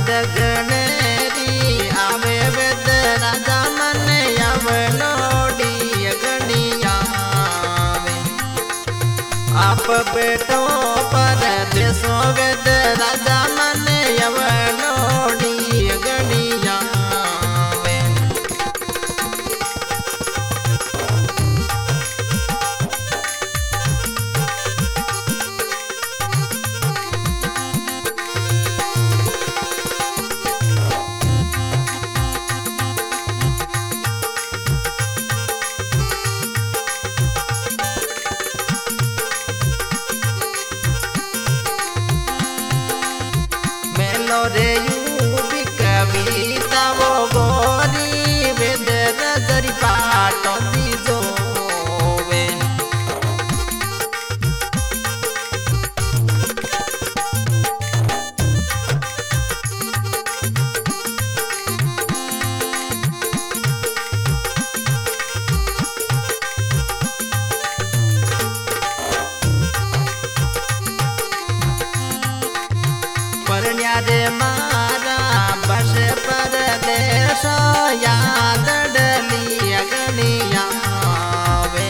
गणेरी आवे वेद राजा मन अवलोडी गणिया आप बेटो पर देशो वेद राजा मन अवलोडी गणिया रे यूबी कविता वो गोरी वेद रजरी पाटो दीजो वे परण्या रे मारा बस परदेश याद डली गणिया वे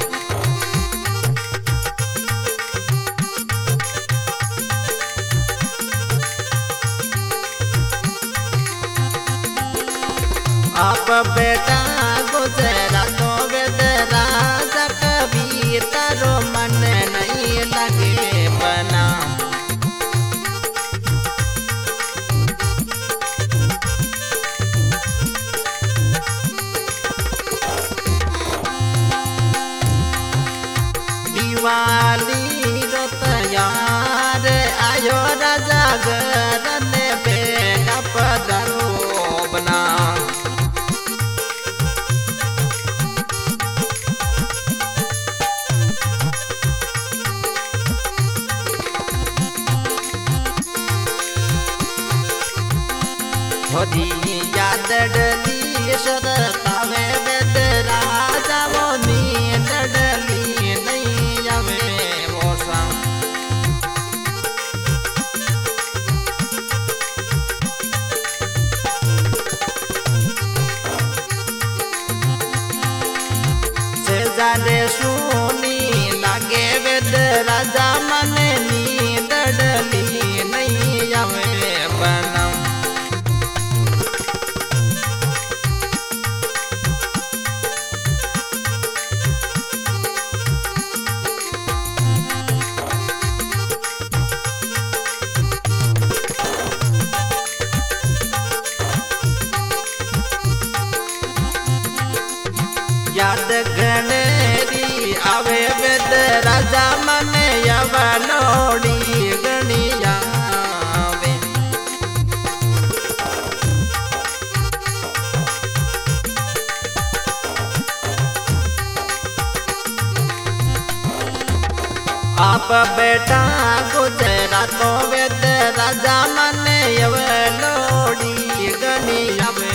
आप बेटा गुजरातो वेद राजा कभी तारो मन नहीं लगे बना दिवाली रो तैयार आयो राजा घर ने बेगा पधरो बना होदी याद डली शरतावे वेद राजा मोनी डली जाने सुनी लागे वेद राजा मन नींद डली नहीं आवे बनम याद गणेरी आवे वेद राजा मन अवलोडी गणिया वे आप बेटा गुजरातो वेद राजा मन अवलोडी गणिया वे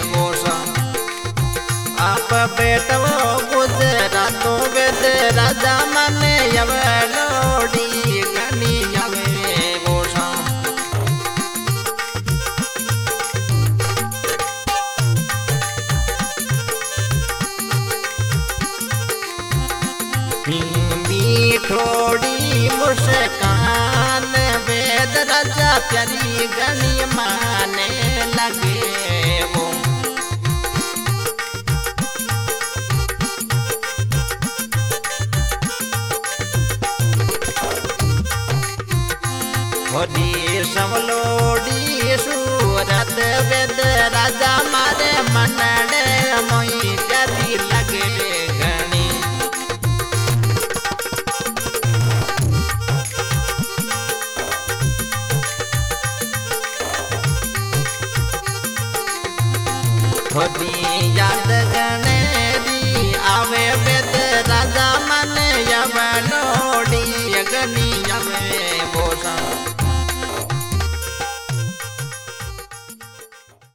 आप बेटो गुजरातो वेद राजा मन अवलोडी गणिया वे बोसा मीठोड़ी मुस्कान वेद राजा प्यारी गणिया माने लगे वो होदी समलोडी सूरत वेद राजा मारे मनडे मोई प्यारी लगे गणी होदी याद